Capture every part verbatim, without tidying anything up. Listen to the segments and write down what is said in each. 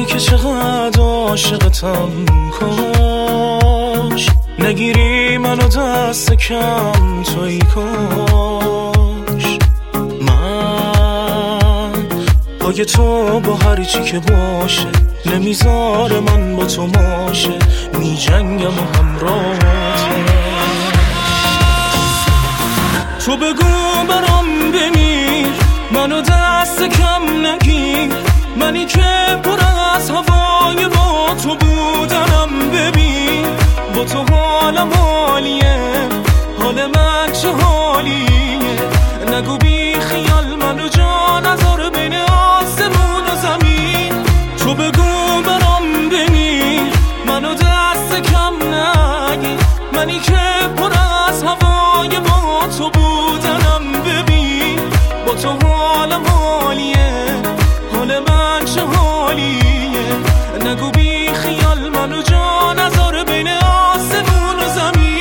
ای که چقدر عاشقتم، کاش نگیری منو دست کم توی کاش من پای تو با هر چی که باشه نمیذاره من با تو ماشه، می جنگم و همراهتم. تو بگو برام بمیر، منو دست کم نگیر، منی که پر از هوای با تو بودنم. ببین با تو حالم حالیه، حال من چه حالیه. نگو بی خیال منو جا نذار بین آسمون و زمین. تو بگو برام بمیر، منو دست کم نگیر، منی که پر از هوای با تو بودنم. ببین با تو حالم حالیه، حال من چه حالیه. نگو بی خیال منو جا نذار بین آسمون و زمین.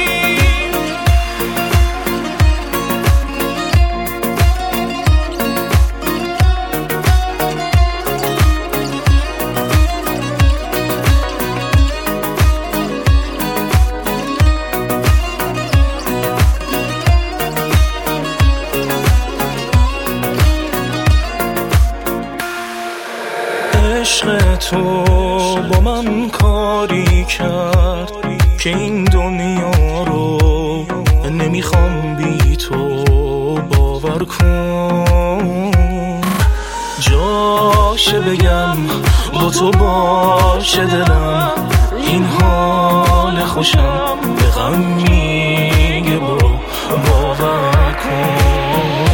عشق تو با من کاری کرد که این دنیا رو نمیخوام بی تو باور کن. جاشه بگم با تو باشه دلم، این حال خوشم به غم میگه برو باور کن.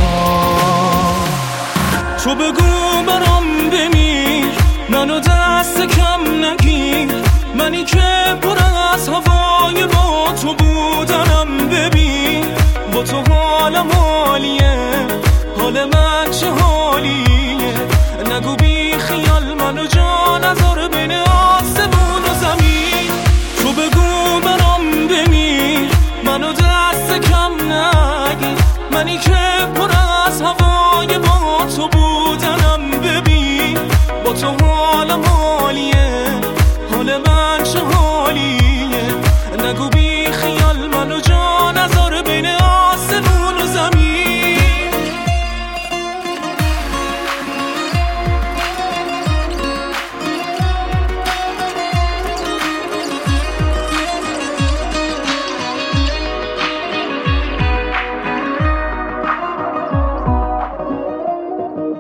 تو بگو برام بمیر، منو دست کم نگیر، منی که پر از هوای با تو بودنم. ببین با تو حالم حالیه، حال من چه حالیه. نگو بی خیال منو جا نذار بین آسمون و زمین. تو بگو برام بمیر، منو دست کم نگیر، منی که پر از هوای با تو بودنم. ببین با تو حالم حالیه، حال من چه حالیه. نگو بی خیال منو جا نذار بین آسمون و زمین.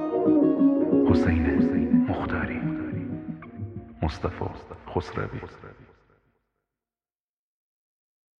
حسین مختاری، مصطفی خسروی.